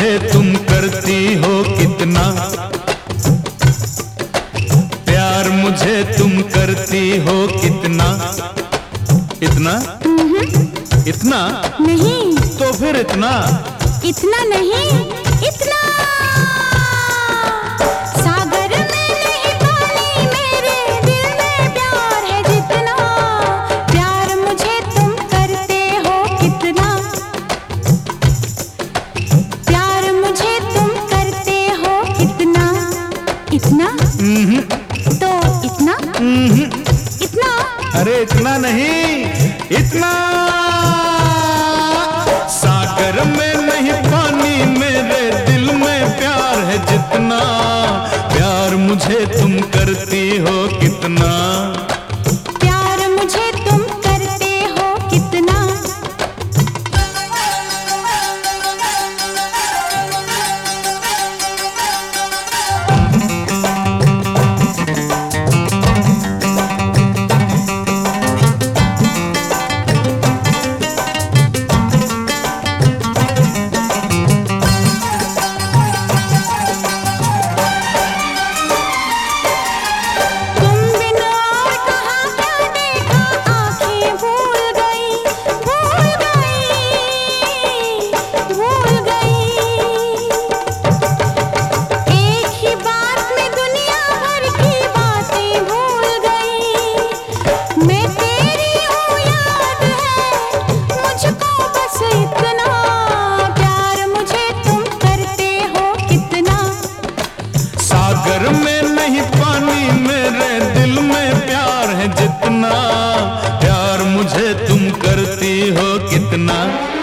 मुझे तुम करती हो कितना, प्यार मुझे तुम करती हो कितना। इतना? इतना नहीं। तो फिर इतना? इतना नहीं, इतना। सागर में नहीं पानी, मेरे दिल में प्यार है जितना, प्यार मुझे तुम करते हो कितना, प्यार मुझे तुम करते हो कितना। इतना? तो इतना? इतना? अरे इतना नहीं, इतना। सागर में नहीं पानी, मेरे दिल में प्यार है जितना, प्यार मुझे तुम करती हो कितना, प्यार मुझे तुम करते हो कितना। सागर में नहीं पानी, मेरे दिल में प्यार है जितना, प्यार मुझे तुम करती हो कितना।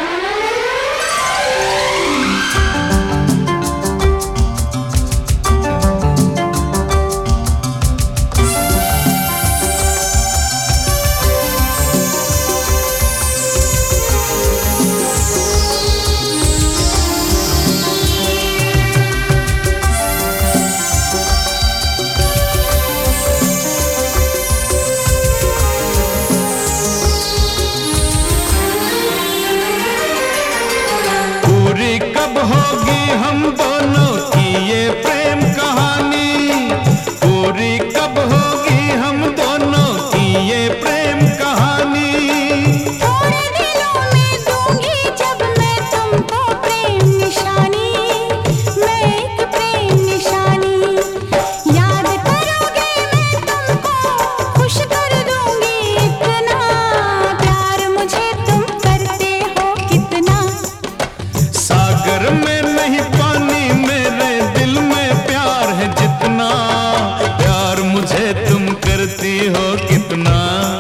कब होगी हम दोनों की ये प्रेम कहानी, पूरी कब होगी हम दोनों की ये प्रेम कहानी। थोड़े दिनों में दूंगी जब मैं तुमको प्रेम निशानी, मैं एक प्रेम निशानी। याद करोगे मैं तुमको खुश कर दूंगी इतना, प्यार मुझे तुम करते हो कितना। सागर में नहीं पानी, मेरे दिल में प्यार है जितना, प्यार मुझे तुम करती हो कितना।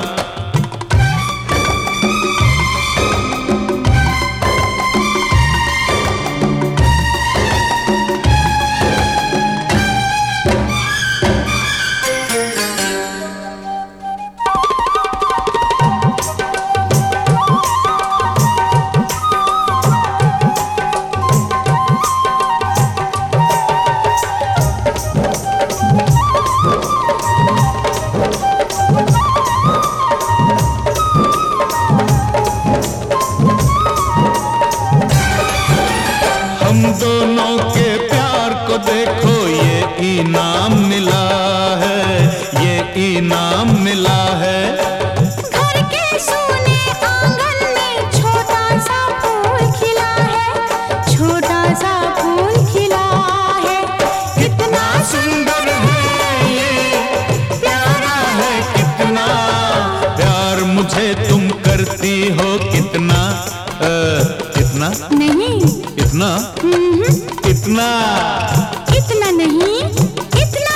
हम दोनों के प्यार को देखो, ये इनाम मिला है, ये इनाम मिला है। घर के सोने आंगन में छोटा सा फूल खिला है, छोटा सा फूल खिला है। कितना सुंदर है ये, प्यारा है कितना, प्यार मुझे तुम करती हो कितना। कितना? नहीं। इतना? इतना? इतना नहीं, इतना।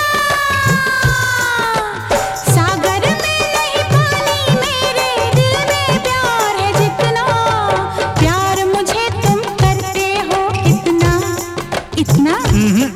सागर में नहीं पानी, मेरे दिल में प्यार है जितना, प्यार मुझे तुम करते हो कितना। इतना?